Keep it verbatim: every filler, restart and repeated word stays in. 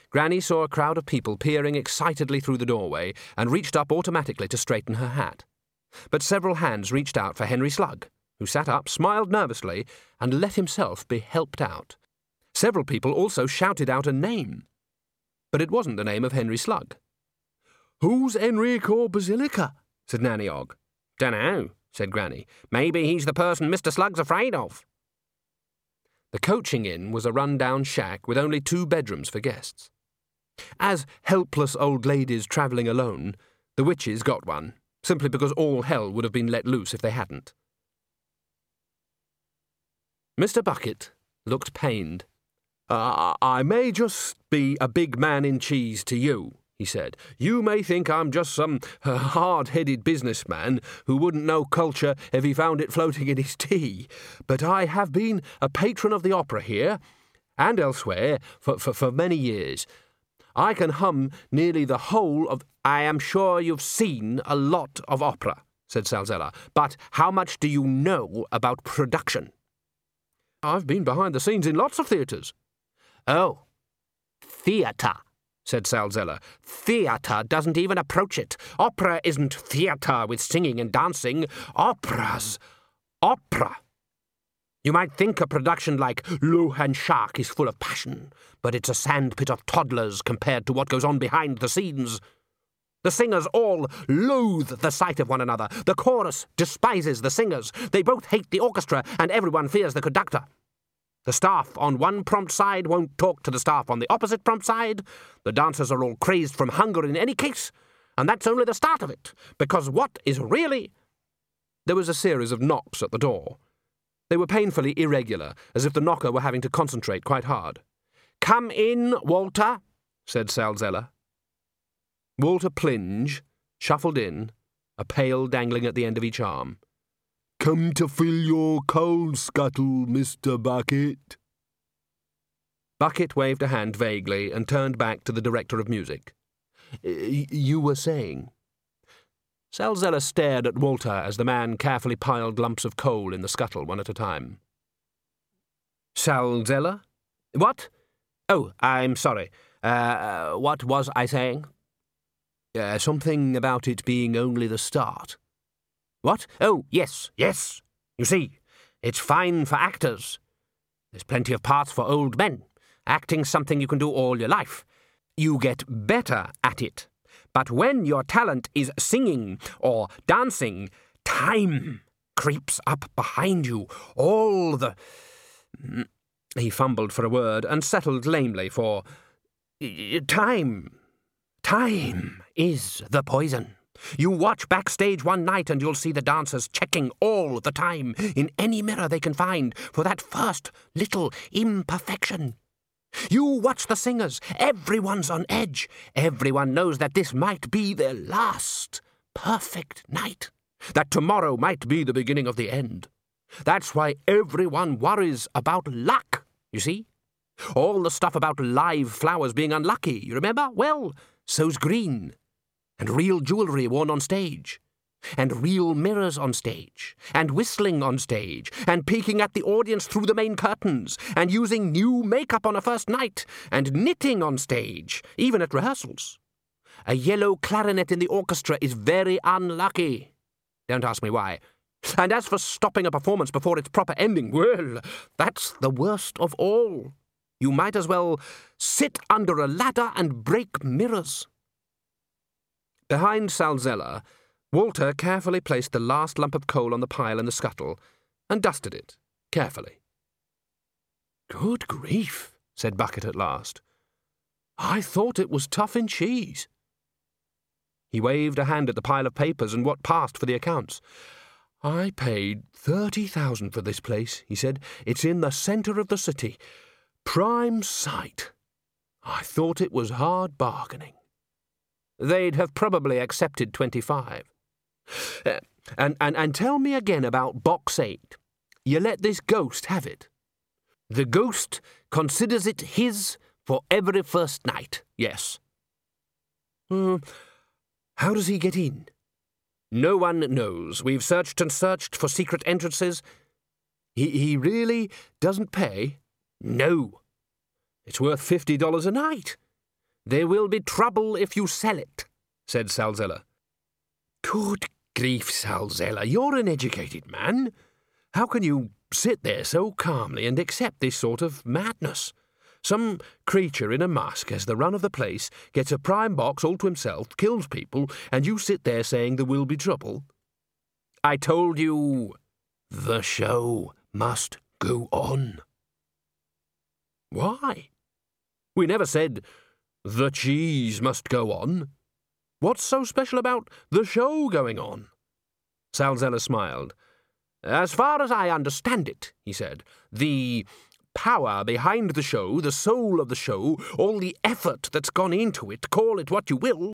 Granny saw a crowd of people peering excitedly through the doorway and reached up automatically to straighten her hat. But several hands reached out for Henry Slugg, who sat up, smiled nervously, and let himself be helped out. Several people also shouted out a name. But it wasn't the name of Henry Slugg. "Who's Enrico Basilica?" said Nanny Ogg. "Dunno," said Granny. "Maybe he's the person Mister Slugg's afraid of." The coaching inn was a run-down shack with only two bedrooms for guests. As helpless old ladies travelling alone, the witches got one, simply because all hell would have been let loose if they hadn't. Mister Bucket looked pained. Uh, I may just be a big man in cheese to you, he said. You may think I'm just some uh, hard-headed businessman who wouldn't know culture if he found it floating in his tea, but I have been a patron of the opera here, and elsewhere, for, for, for many years. I can hum nearly the whole of... I am sure you've seen a lot of opera, said Salzella, but how much do you know about production? I've been behind the scenes in lots of theatres. Oh, theatre, said Salzella. Theatre doesn't even approach it. Opera isn't theatre with singing and dancing. Opera's opera. You might think a production like Low Hand Shark is full of passion, but it's a sandpit of toddlers compared to what goes on behind the scenes. The singers all loathe the sight of one another. The chorus despises the singers. They both hate the orchestra, and everyone fears the conductor. The staff on one prompt side won't talk to the staff on the opposite prompt side. The dancers are all crazed from hunger in any case, and that's only the start of it, because what is really... There was a series of knocks at the door. They were painfully irregular, as if the knocker were having to concentrate quite hard. "Come in, Walter," said Salzella. Walter Plinge shuffled in, a pail dangling at the end of each arm. "Come to fill your coal scuttle, Mister Bucket." Bucket waved a hand vaguely and turned back to the director of music. "You were saying?" Salzella stared at Walter as the man carefully piled lumps of coal in the scuttle one at a time. "Salzella? What? Oh, I'm sorry. Uh, what was I saying?" Uh, something about it being only the start. What? Oh, yes, yes. You see, it's fine for actors. There's plenty of parts for old men. Acting's something you can do all your life. You get better at it. But when your talent is singing or dancing, time creeps up behind you. All the... He fumbled for a word and settled lamely for... Time. Time is the poison. You watch backstage one night and you'll see the dancers checking all the time in any mirror they can find for that first little imperfection. You watch the singers. Everyone's on edge. Everyone knows that this might be their last perfect night. That tomorrow might be the beginning of the end. That's why everyone worries about luck, you see? All the stuff about live flowers being unlucky, you remember? Well, so's green. And real jewellery worn on stage, and real mirrors on stage, and whistling on stage, and peeking at the audience through the main curtains, and using new makeup on a first night, and knitting on stage, even at rehearsals. A yellow clarinet in the orchestra is very unlucky. Don't ask me why. And as for stopping a performance before its proper ending, well, that's the worst of all. You might as well sit under a ladder and break mirrors. Behind Salzella, Walter carefully placed the last lump of coal on the pile in the scuttle and dusted it, carefully. "Good grief," said Bucket at last. "I thought it was tough in cheese." He waved a hand at the pile of papers and what passed for the accounts. "I paid thirty thousand for this place," he said. "It's in the centre of the city. Prime site. I thought it was hard bargaining." They'd have probably accepted twenty-five. Uh, and, and, and tell me again about box eight. You let this ghost have it. The ghost considers it his for every first night, yes. Uh, how does he get in? No one knows. We've searched and searched for secret entrances. He, he really doesn't pay? No. It's worth fifty dollars a night. There will be trouble if you sell it, said Salzella. Good grief, Salzella, you're an educated man. How can you sit there so calmly and accept this sort of madness? Some creature in a mask has the run of the place, gets a prime box all to himself, kills people, and you sit there saying there will be trouble? I told you the show must go on. Why? We never said the cheese must go on. What's so special about the show going on? Salzella smiled. As far as I understand it, he said, the power behind the show, the soul of the show, all the effort that's gone into it, call it what you will,